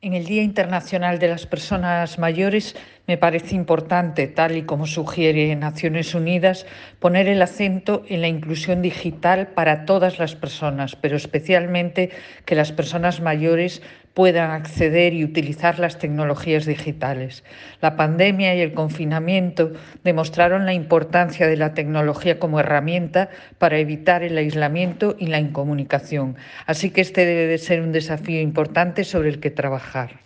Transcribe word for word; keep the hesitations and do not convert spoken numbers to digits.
En el Día Internacional de las Personas Mayores me parece importante, tal y como sugiere Naciones Unidas, poner el acento en la inclusión digital para todas las personas, pero especialmente que las personas mayores puedan acceder y utilizar las tecnologías digitales. La pandemia y el confinamiento demostraron la importancia de la tecnología como herramienta para evitar el aislamiento y la incomunicación. Así que este debe de ser un desafío importante sobre el que trabajar.